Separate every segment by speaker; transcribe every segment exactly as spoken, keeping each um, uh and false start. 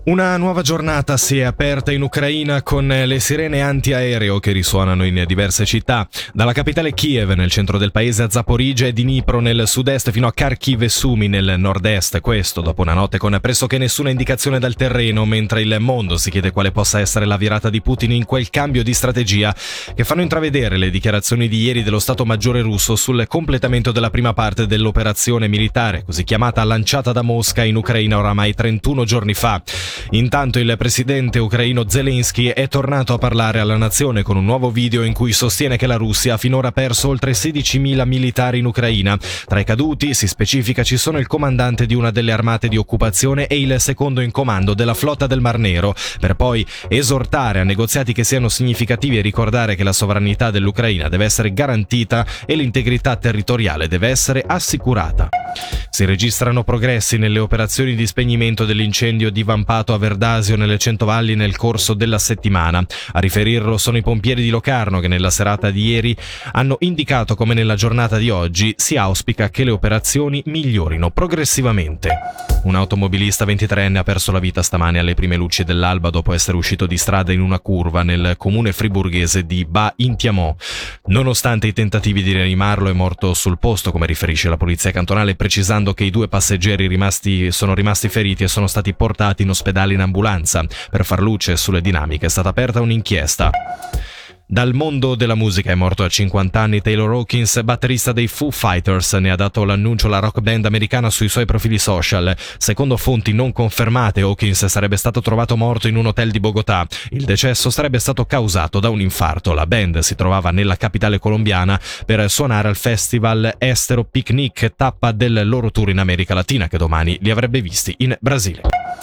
Speaker 1: Una nuova giornata si è aperta in Ucraina con le sirene antiaereo che risuonano in diverse città, dalla capitale Kiev nel centro del paese a Zaporizhzhia e Dnipro nel sud-est fino a Kharkiv e Sumi nel nord-est, questo dopo una notte con pressoché nessuna indicazione dal terreno, mentre il mondo si chiede quale possa essere la virata di Putin in quel cambio di strategia che fanno intravedere le dichiarazioni di ieri dello Stato Maggiore russo sul completamento della prima parte dell'operazione militare, così chiamata, lanciata da Mosca in Ucraina oramai trentuno giorni fa. Intanto il presidente ucraino Zelensky è tornato a parlare alla nazione con un nuovo video in cui sostiene che la Russia ha finora perso oltre sedicimila militari in Ucraina. Tra i caduti, si specifica, ci sono il comandante di una delle armate di occupazione e il secondo in comando della flotta del Mar Nero, per poi esortare a negoziati che siano significativi e ricordare che la sovranità dell'Ucraina deve essere garantita e l'integrità territoriale deve essere assicurata. Si registrano progressi nelle operazioni di spegnimento dell'incendio divampato a Verdasio nelle Centovalli nel corso della settimana. A riferirlo sono i pompieri di Locarno che nella serata di ieri hanno indicato come nella giornata di oggi si auspica che le operazioni migliorino progressivamente. Un automobilista ventitreenne ha perso la vita stamane alle prime luci dell'alba dopo essere uscito di strada in una curva nel comune friburghese di Bas-Intiamont. Nonostante i tentativi di rianimarlo, è morto sul posto, come riferisce la polizia cantonale, precisando che i due passeggeri rimasti, sono rimasti feriti e sono stati portati in ospedale in ambulanza. Per far luce sulle dinamiche è stata aperta un'inchiesta. Dal mondo della musica è morto a cinquanta anni Taylor Hawkins, batterista dei Foo Fighters. Ne ha dato l'annuncio la rock band americana sui suoi profili social. Secondo fonti non confermate, Hawkins sarebbe stato trovato morto in un hotel di Bogotà. Il decesso sarebbe stato causato da un infarto. La band si trovava nella capitale colombiana per suonare al festival Estero Picnic, tappa del loro tour in America Latina, che domani li avrebbe visti in Brasile.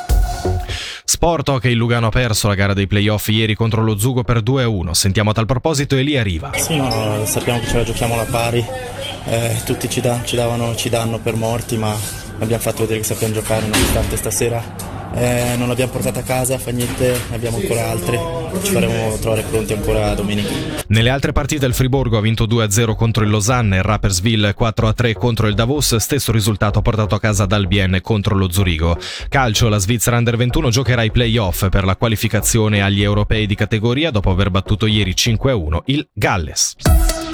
Speaker 1: Sport Hockey, il Lugano ha perso la gara dei playoff ieri contro lo Zugo per due a uno. Sentiamo a tal proposito Elia Riva.
Speaker 2: Sì, no, sappiamo che ce la giochiamo alla pari, eh, tutti ci, da, ci, davano, ci danno per morti, ma abbiamo fatto vedere che sappiamo giocare, nonostante stasera eh, non l'abbiamo portata a casa, fa niente, ne abbiamo ancora altre, ci faremo trovare pronti ancora domenica.
Speaker 1: Nelle altre partite il Friburgo ha vinto due a zero contro il Lausanne, il Rapperswil quattro a tre contro il Davos, stesso risultato portato a casa dal Bienne contro lo Zurigo. Calcio, la Svizzera Under ventuno giocherà i play-off per la qualificazione agli europei di categoria dopo aver battuto ieri cinque a uno il Galles.